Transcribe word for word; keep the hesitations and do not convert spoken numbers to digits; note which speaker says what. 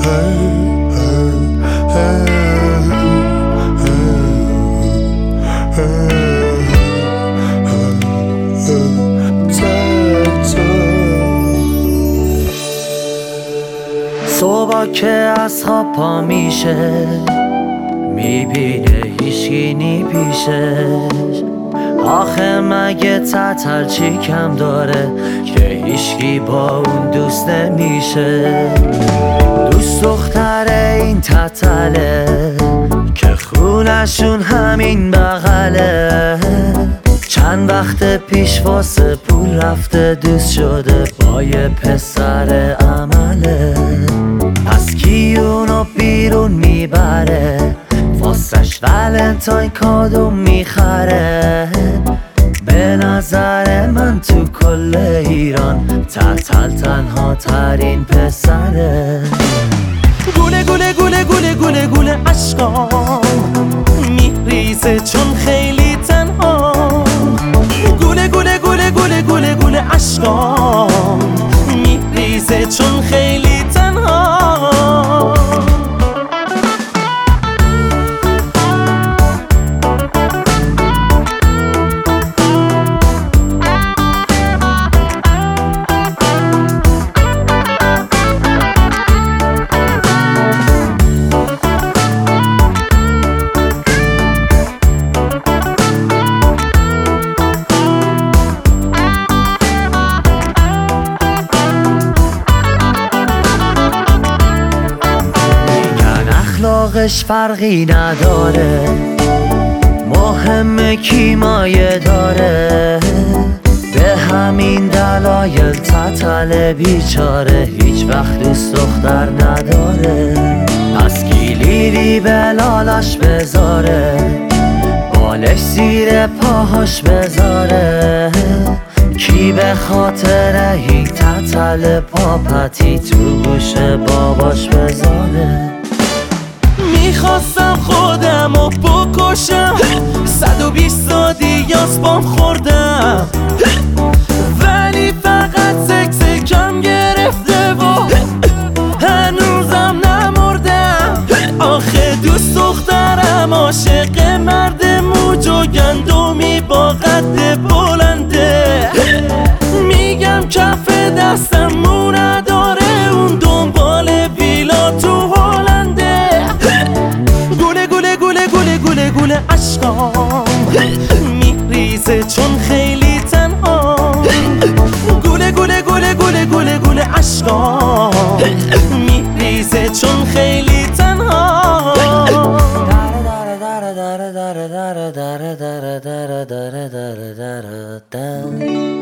Speaker 1: صبح که از خواب پا میشه میبینه هیچکی نی پیشش. آخه مگه تتل چی کم داره که هیچکی با اون دوست نمیشه؟ دوست دختر این تتله که خونشون همین بغله. چند وقت پیش واسه پول رفته دوست شده با یه پسر عمله. پس کی اونو بیرون میبره واسش ولنتاین کادو میخره؟ به نظر من تو کل ایران تتل تنها ترین پسره.
Speaker 2: گوله گوله گوله گوله گوله گوله عشقام میریزه چون خیلی تنها. گوله گوله گوله گوله گوله گوله عشقام میریزه چون خیلی تنها.
Speaker 1: اخلاقش فرقی نداره، مهمه کی مایه داره. به همین دلایل تتل بیچاره هیچ وقت دوست دختر نداره. پس گیلیری به لالاش بذاره، بالش زیر پاهاش بذاره. کی به خاطر این تتل پاپتی تو گوش باباش بذاره؟
Speaker 2: میخواستم خودمو بکشم، صد و بیست دیاز بام خوردم، ولی فقط سکس کم گرفته و هنوزم نمردم. آخه دوست دخترم عاشق مرد موج و گندمی با قد بلنده. میگم کف دستم مو نداره، اون دنبال ویلا تو هلنده. گوله گوله گوله گوله گوله گوله عشقام میریزه چون خیلی تنها. گوله گوله گوله گوله گوله گوله عشقام میریزه چون خیلی تنها.
Speaker 1: داره داره داره داره داره داره داره داره داره داره داره